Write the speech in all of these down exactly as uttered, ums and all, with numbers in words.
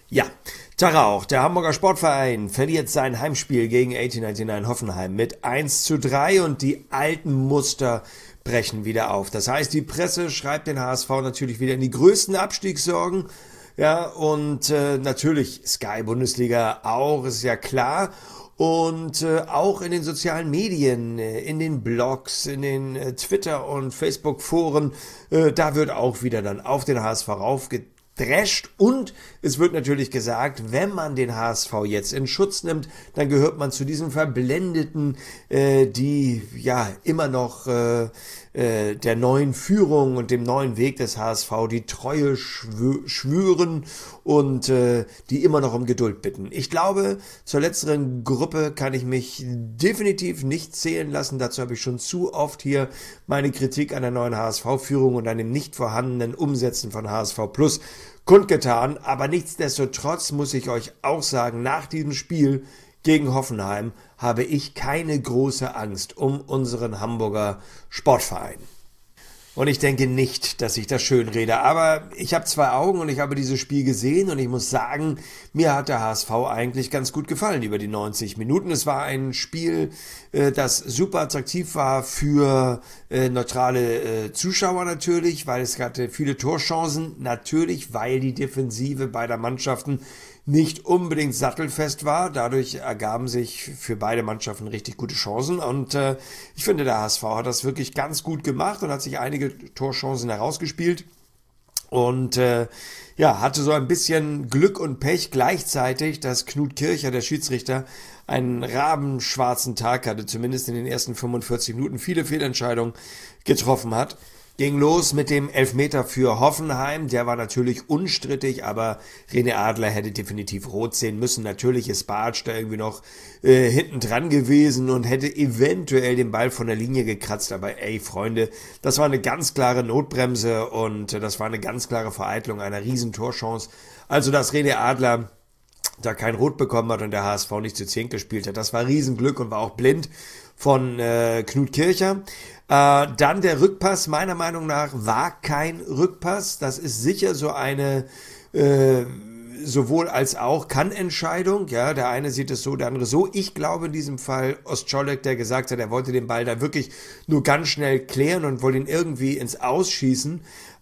Ja, Tag auch. Der Hamburger Sportverein verliert sein Heimspiel gegen achtzehnhundertneunundneunzig Hoffenheim mit eins zu drei und die alten Muster brechen wieder auf. Das heißt, die Presse schreibt den H S V natürlich wieder in die größten Abstiegssorgen. Ja, und äh, natürlich Sky Bundesliga auch, ist ja klar. Und äh, auch in den sozialen Medien, äh, in den Blogs, in den äh, Twitter- und Facebook-Foren, äh, da wird auch wieder dann auf den H S V raufgetreten. Drescht und es wird natürlich gesagt, wenn man den H S V jetzt in Schutz nimmt, dann gehört man zu diesen Verblendeten, äh, die ja immer noch äh, äh, der neuen Führung und dem neuen Weg des H S V die Treue schwö- schwören und äh, die immer noch um Geduld bitten. Ich glaube, zur letzteren Gruppe kann ich mich definitiv nicht zählen lassen. Dazu habe ich schon zu oft hier meine Kritik an der neuen H S V-Führung und an dem nicht vorhandenen Umsetzen von H S V Plus kundgetan, aber nichtsdestotrotz muss ich euch auch sagen, nach diesem Spiel gegen Hoffenheim habe ich keine große Angst um unseren Hamburger Sportverein. Und ich denke nicht, dass ich das schön rede, aber ich habe zwei Augen und ich habe dieses Spiel gesehen und ich muss sagen, mir hat der H S V eigentlich ganz gut gefallen über die neunzig Minuten. Es war ein Spiel, äh, das super attraktiv war für äh, neutrale äh, Zuschauer natürlich, weil es hatte viele Torchancen, natürlich, weil die Defensive beider Mannschaften nicht unbedingt sattelfest war. Dadurch ergaben sich für beide Mannschaften richtig gute Chancen und äh, ich finde, der H S V hat das wirklich ganz gut gemacht und hat sich einige Torchancen herausgespielt und äh, ja, hatte so ein bisschen Glück und Pech gleichzeitig, dass Knut Kircher, der Schiedsrichter, einen rabenschwarzen Tag hatte, zumindest in den ersten fünfundvierzig Minuten viele Fehlentscheidungen getroffen hat. Ging los mit dem Elfmeter für Hoffenheim, der war natürlich unstrittig, aber René Adler hätte definitiv rot sehen müssen. Natürlich ist Bartsch da irgendwie noch äh, hinten dran gewesen und hätte eventuell den Ball von der Linie gekratzt, aber ey Freunde, das war eine ganz klare Notbremse und äh, das war eine ganz klare Vereitelung einer riesen Torchance. Also dass René Adler da kein Rot bekommen hat und der H S V nicht zu zehn gespielt hat, das war Riesenglück und war auch blind von äh, Knut Kircher. Äh, dann der Rückpass, meiner Meinung nach, war kein Rückpass. Das ist sicher so eine äh, sowohl als auch Kann-Entscheidung. Ja, der eine sieht es so, der andere so. Ich glaube in diesem Fall Ostscholek, der gesagt hat, er wollte den Ball da wirklich nur ganz schnell klären und wollte ihn irgendwie ins Ausschießen.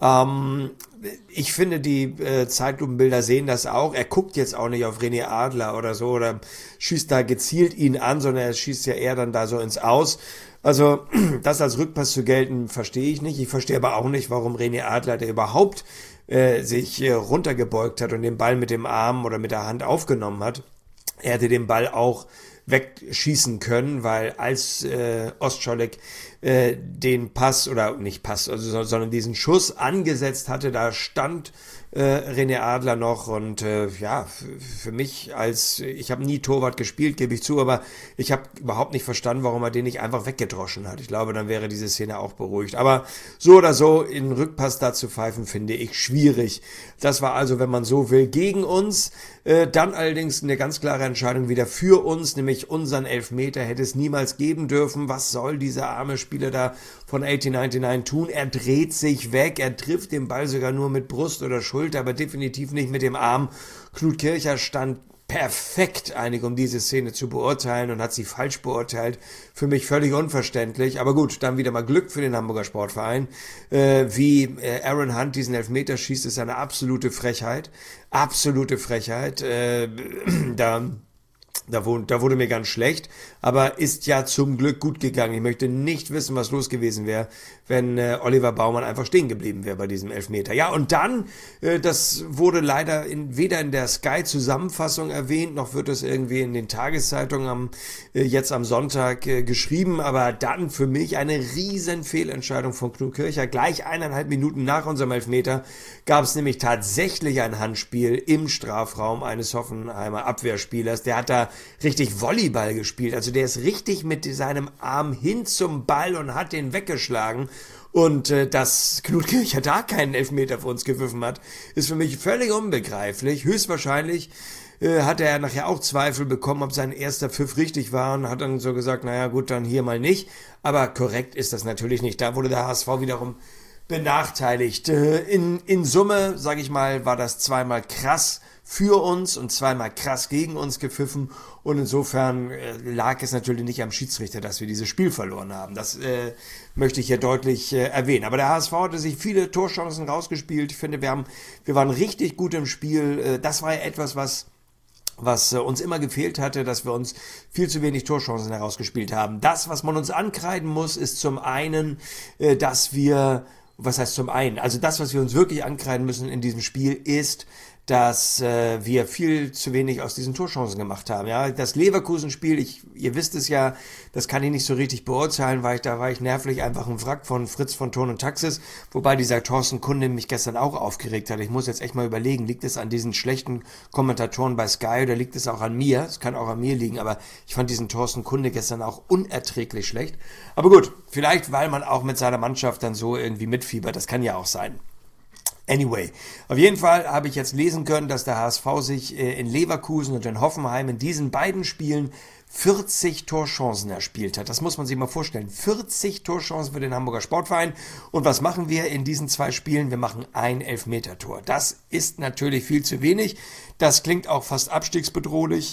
Ähm, ich finde, die äh, Zeitlupenbilder sehen das auch. Er guckt jetzt auch nicht auf René Adler oder so oder schießt da gezielt ihn an, sondern er schießt ja eher dann da so ins Aus. Also das als Rückpass zu gelten, verstehe ich nicht. Ich verstehe aber auch nicht, warum René Adler, der überhaupt äh, sich äh, runtergebeugt hat und den Ball mit dem Arm oder mit der Hand aufgenommen hat, er hätte den Ball auch wegschießen können, weil als äh, Ostscholek äh, den Pass oder nicht Pass, also, sondern diesen Schuss angesetzt hatte, da stand äh, René Adler noch und äh, ja, für mich als, ich habe nie Torwart gespielt, gebe ich zu, aber ich habe überhaupt nicht verstanden, warum er den nicht einfach weggedroschen hat. Ich glaube, dann wäre diese Szene auch beruhigt. Aber so oder so, in Rückpass da zu pfeifen, finde ich schwierig. Das war also, wenn man so will, gegen uns. Äh, dann allerdings eine ganz klare Entscheidung wieder für uns, nämlich unseren Elfmeter hätte es niemals geben dürfen. Was soll dieser arme Spieler da von achtzehnhundertneunundneunzig tun? Er dreht sich weg, er trifft den Ball sogar nur mit Brust oder Schulter, aber definitiv nicht mit dem Arm. Knut Kircher stand perfekt einig, um diese Szene zu beurteilen und hat sie falsch beurteilt. Für mich völlig unverständlich. Aber gut, dann wieder mal Glück für den Hamburger Sportverein. Äh, wie äh, Aaron Hunt diesen Elfmeter schießt, ist eine absolute Frechheit. Absolute Frechheit. Äh, da... Da wurde, da wurde mir ganz schlecht, aber ist ja zum Glück gut gegangen. Ich möchte nicht wissen, was los gewesen wäre, wenn äh, Oliver Baumann einfach stehen geblieben wäre bei diesem Elfmeter. Ja, und dann, äh, das wurde leider in, weder in der Sky-Zusammenfassung erwähnt, noch wird es irgendwie in den Tageszeitungen am, äh, jetzt am Sonntag äh, geschrieben, aber dann für mich eine riesen Fehlentscheidung von Knut Kircher. Gleich eineinhalb Minuten nach unserem Elfmeter gab es nämlich tatsächlich ein Handspiel im Strafraum eines Hoffenheimer Abwehrspielers. Der hat da richtig Volleyball gespielt. Also der ist richtig mit seinem Arm hin zum Ball und hat den weggeschlagen. Und äh, dass Knut Kircher da keinen Elfmeter für uns gepfiffen hat, ist für mich völlig unbegreiflich. Höchstwahrscheinlich äh, hat er nachher auch Zweifel bekommen, ob sein erster Pfiff richtig war und hat dann so gesagt, naja gut, dann hier mal nicht. Aber korrekt ist das natürlich nicht. Da wurde der H S V wiederum benachteiligt. In, in Summe, sage ich mal, war das zweimal krass für uns und zweimal krass gegen uns gepfiffen und insofern äh, lag es natürlich nicht am Schiedsrichter, dass wir dieses Spiel verloren haben. Das äh, möchte ich hier deutlich äh, erwähnen. Aber der H S V hatte sich viele Torchancen rausgespielt. Ich finde, wir haben, wir waren richtig gut im Spiel. Äh, das war ja etwas, was was äh, uns immer gefehlt hatte, dass wir uns viel zu wenig Torchancen herausgespielt haben. Das, was man uns ankreiden muss, ist zum einen, äh, dass wir, was heißt zum einen, also das, was wir uns wirklich ankreiden müssen in diesem Spiel, ist, dass äh, wir viel zu wenig aus diesen Torchancen gemacht haben. Ja, das Leverkusen-Spiel, ich, ihr wisst es ja, das kann ich nicht so richtig beurteilen, weil ich da war ich nervlich einfach ein Wrack von Fritz von Ton und Taxis, wobei dieser Thorsten Kunde mich gestern auch aufgeregt hat. Ich muss jetzt echt mal überlegen, liegt es an diesen schlechten Kommentatoren bei Sky oder liegt es auch an mir? Es kann auch an mir liegen, aber ich fand diesen Thorsten Kunde gestern auch unerträglich schlecht. Aber gut, vielleicht weil man auch mit seiner Mannschaft dann so irgendwie mitfiebert, das kann ja auch sein. Anyway, auf jeden Fall habe ich jetzt lesen können, dass der H S V sich in Leverkusen und in Hoffenheim in diesen beiden Spielen vierzig Torchancen erspielt hat. Das muss man sich mal vorstellen. vierzig Torchancen für den Hamburger Sportverein. Und was machen wir in diesen zwei Spielen? Wir machen ein Elfmetertor. Das ist natürlich viel zu wenig. Das klingt auch fast abstiegsbedrohlich.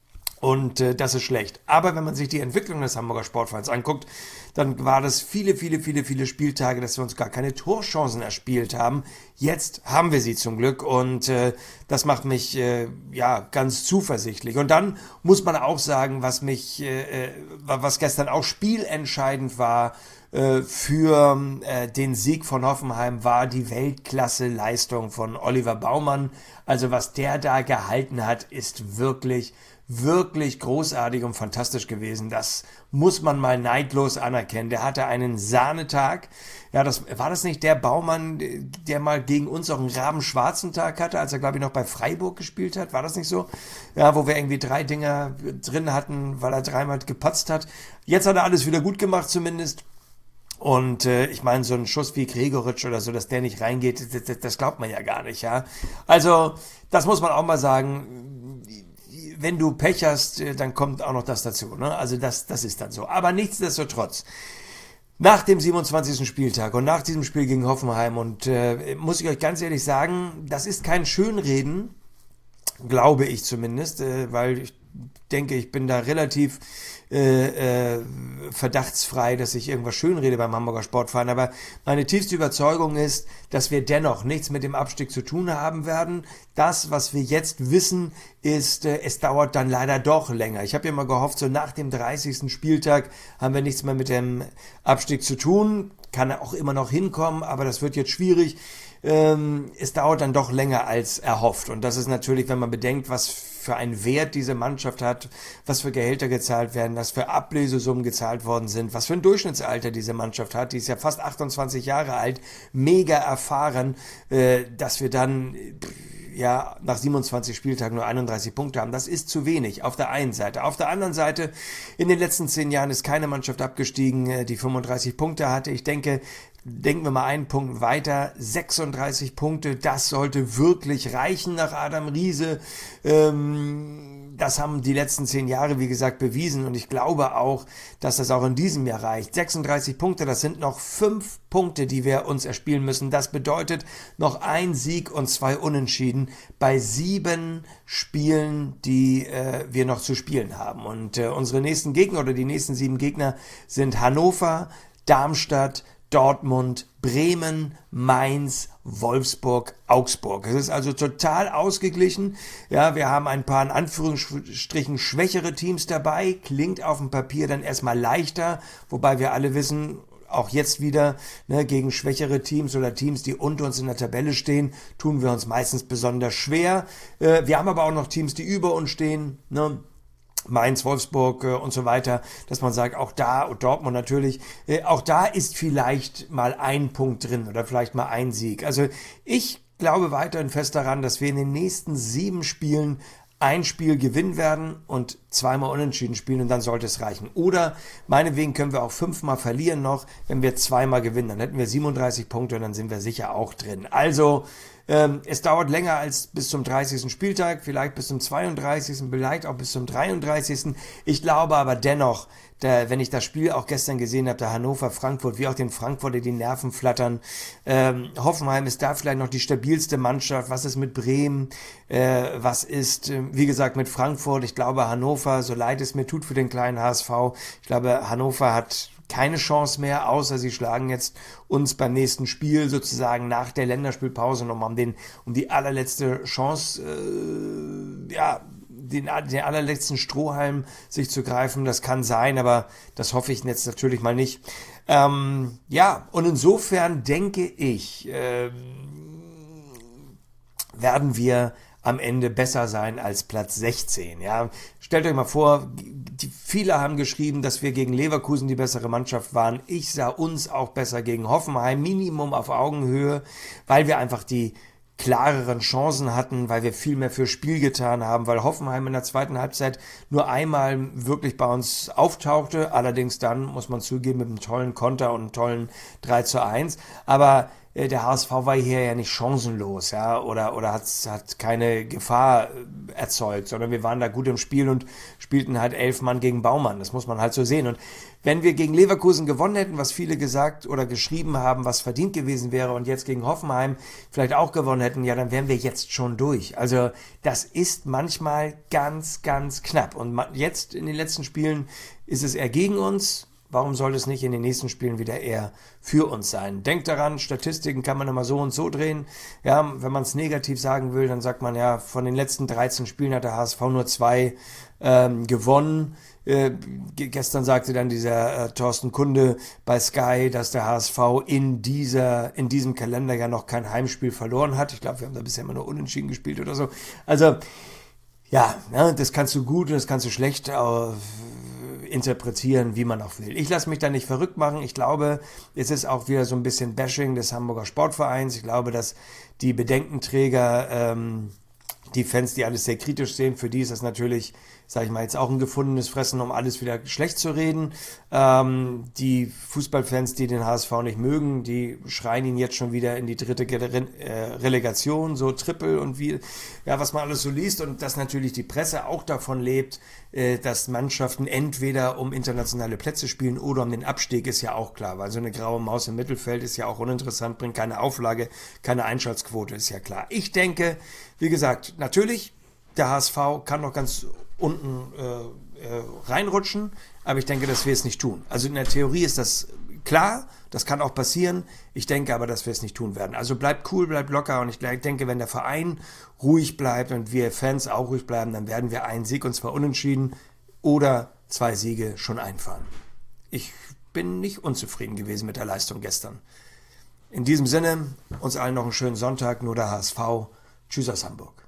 Und äh, das ist schlecht. Aber wenn man sich die Entwicklung des Hamburger Sportvereins anguckt, dann war das viele, viele, viele, viele Spieltage, dass wir uns gar keine Torchancen erspielt haben. Jetzt haben wir sie zum Glück und äh, das macht mich äh, ja ganz zuversichtlich. Und dann muss man auch sagen, was mich, äh, was gestern auch spielentscheidend war äh, für äh, den Sieg von Hoffenheim, war die Weltklasse-Leistung von Oliver Baumann. Also was der da gehalten hat, ist wirklich wirklich großartig und fantastisch gewesen. Das muss man mal neidlos anerkennen. Der hatte einen Sahnetag. Ja, das war das nicht der Baumann, der mal gegen uns auch einen rabenschwarzen Tag hatte, als er, glaube ich, noch bei Freiburg gespielt hat? War das nicht so? Ja, wo wir irgendwie drei Dinger drin hatten, weil er dreimal gepatzt hat. Jetzt hat er alles wieder gut gemacht zumindest. Und äh, ich meine, so ein Schuss wie Gregoritsch oder so, dass der nicht reingeht, das, das glaubt man ja gar nicht. Ja, also das muss man auch mal sagen. Wenn du Pech hast, dann kommt auch noch das dazu. Ne? Also das, das ist dann so. Aber nichtsdestotrotz, nach dem siebenundzwanzigsten Spieltag und nach diesem Spiel gegen Hoffenheim, und äh, muss ich euch ganz ehrlich sagen, das ist kein Schönreden, glaube ich zumindest, äh, weil ich denke, ich bin da relativ äh, äh, verdachtsfrei, dass ich irgendwas schönrede beim Hamburger Sportverein, aber meine tiefste Überzeugung ist, dass wir dennoch nichts mit dem Abstieg zu tun haben werden. Das, was wir jetzt wissen, ist, äh, es dauert dann leider doch länger. Ich habe ja mal gehofft, so nach dem dreißigsten Spieltag haben wir nichts mehr mit dem Abstieg zu tun. Kann auch immer noch hinkommen, aber das wird jetzt schwierig. Ähm, es dauert dann doch länger als erhofft. Und das ist natürlich, wenn man bedenkt, was für einen Wert diese Mannschaft hat, was für Gehälter gezahlt werden, was für Ablösesummen gezahlt worden sind, was für ein Durchschnittsalter diese Mannschaft hat. Die ist ja fast achtundzwanzig Jahre alt, mega erfahren, äh, dass wir dann ja nach siebenundzwanzig Spieltagen nur einunddreißig Punkte haben. Das ist zu wenig auf der einen Seite. Auf der anderen Seite, in den letzten zehn Jahren ist keine Mannschaft abgestiegen, die fünfunddreißig Punkte hatte. Ich denke, denken wir mal einen Punkt weiter, sechsunddreißig Punkte, das sollte wirklich reichen nach Adam Riese. Ähm, das haben die letzten zehn Jahre, wie gesagt, bewiesen und ich glaube auch, dass das auch in diesem Jahr reicht. sechsunddreißig Punkte, das sind noch fünf Punkte, die wir uns erspielen müssen. Das bedeutet noch ein Sieg und zwei Unentschieden bei sieben Spielen, die äh, wir noch zu spielen haben. Und äh, unsere nächsten Gegner oder die nächsten sieben Gegner sind Hannover, Darmstadt, Dortmund, Bremen, Mainz, Wolfsburg, Augsburg. Es ist also total ausgeglichen. Ja, wir haben ein paar in Anführungsstrichen schwächere Teams dabei. Klingt auf dem Papier dann erstmal leichter, wobei wir alle wissen, auch jetzt wieder, ne, gegen schwächere Teams oder Teams, die unter uns in der Tabelle stehen, tun wir uns meistens besonders schwer. Äh, wir haben aber auch noch Teams, die über uns stehen, ne? Mainz, Wolfsburg äh, und so weiter, dass man sagt, auch da, und Dortmund natürlich, äh, auch da ist vielleicht mal ein Punkt drin oder vielleicht mal ein Sieg. Also ich glaube weiterhin fest daran, dass wir in den nächsten sieben Spielen ein Spiel gewinnen werden und zweimal unentschieden spielen und dann sollte es reichen. Oder meinetwegen können wir auch fünfmal verlieren noch, wenn wir zweimal gewinnen. Dann hätten wir siebenunddreißig Punkte und dann sind wir sicher auch drin. Also Ähm, es dauert länger als bis zum dreißigsten Spieltag, vielleicht bis zum zweiunddreißigsten, vielleicht auch bis zum dreiunddreißigsten Ich glaube aber dennoch, da, wenn ich das Spiel auch gestern gesehen habe, der Hannover-Frankfurt, wie auch den Frankfurter die Nerven flattern. Ähm, Hoffenheim ist da vielleicht noch die stabilste Mannschaft. Was ist mit Bremen? Äh, was ist, äh, wie gesagt, mit Frankfurt? Ich glaube, Hannover, so leid es mir tut für den kleinen H S V, ich glaube, Hannover hat keine Chance mehr, außer sie schlagen jetzt uns beim nächsten Spiel sozusagen nach der Länderspielpause nochmal um, den, um die allerletzte Chance, äh, ja, den, den allerletzten Strohhalm sich zu greifen. Das kann sein, aber das hoffe ich jetzt natürlich mal nicht. Ähm, ja, und insofern denke ich, äh, werden wir am Ende besser sein als Platz sechzehn. Ja, stellt euch mal vor, die, viele haben geschrieben, dass wir gegen Leverkusen die bessere Mannschaft waren. Ich sah uns auch besser gegen Hoffenheim, Minimum auf Augenhöhe, weil wir einfach die klareren Chancen hatten, weil wir viel mehr für Spiel getan haben, weil Hoffenheim in der zweiten Halbzeit nur einmal wirklich bei uns auftauchte, allerdings dann, muss man zugeben, mit einem tollen Konter und einem tollen drei zu eins, aber der H S V war hier ja nicht chancenlos, ja, oder, oder hat, hat keine Gefahr erzeugt, sondern wir waren da gut im Spiel und spielten halt elf Mann gegen Baumann. Das muss man halt so sehen. Und wenn wir gegen Leverkusen gewonnen hätten, was viele gesagt oder geschrieben haben, was verdient gewesen wäre und jetzt gegen Hoffenheim vielleicht auch gewonnen hätten, ja, dann wären wir jetzt schon durch. Also das ist manchmal ganz, ganz knapp. Und jetzt in den letzten Spielen ist es eher gegen uns. Warum soll es nicht in den nächsten Spielen wieder eher für uns sein? Denkt daran, Statistiken kann man immer so und so drehen. Ja, wenn man es negativ sagen will, dann sagt man ja, von den letzten dreizehn Spielen hat der H S V nur zwei ähm, gewonnen. Äh, gestern sagte dann dieser äh, Thorsten Kunde bei Sky, dass der H S V in dieser in diesem Kalender ja noch kein Heimspiel verloren hat. Ich glaube, wir haben da bisher immer nur unentschieden gespielt oder so. Also, ja, ja das kannst du gut und das kannst du schlecht äh, interpretieren, wie man auch will. Ich lasse mich da nicht verrückt machen. Ich glaube, es ist auch wieder so ein bisschen Bashing des Hamburger Sportvereins. Ich glaube, dass die Bedenkenträger, ähm, die Fans, die alles sehr kritisch sehen, für die ist das natürlich, sage ich mal, jetzt auch ein gefundenes Fressen, um alles wieder schlecht zu reden. Ähm, die Fußballfans, die den H S V nicht mögen, die schreien ihn jetzt schon wieder in die dritte Relegation, so Triple und wie, ja, was man alles so liest und dass natürlich die Presse auch davon lebt, äh, dass Mannschaften entweder um internationale Plätze spielen oder um den Abstieg, ist ja auch klar, weil so eine graue Maus im Mittelfeld ist ja auch uninteressant, bringt keine Auflage, keine Einschaltquote, ist ja klar. Ich denke, wie gesagt, natürlich, der H S V kann noch ganz unten äh, äh, reinrutschen, aber ich denke, dass wir es nicht tun. Also in der Theorie ist das klar, das kann auch passieren, ich denke aber, dass wir es nicht tun werden. Also bleibt cool, bleibt locker und ich denke, wenn der Verein ruhig bleibt und wir Fans auch ruhig bleiben, dann werden wir einen Sieg und zwar unentschieden oder zwei Siege schon einfahren. Ich bin nicht unzufrieden gewesen mit der Leistung gestern. In diesem Sinne, uns allen noch einen schönen Sonntag, nur der H S V. Tschüss aus Hamburg.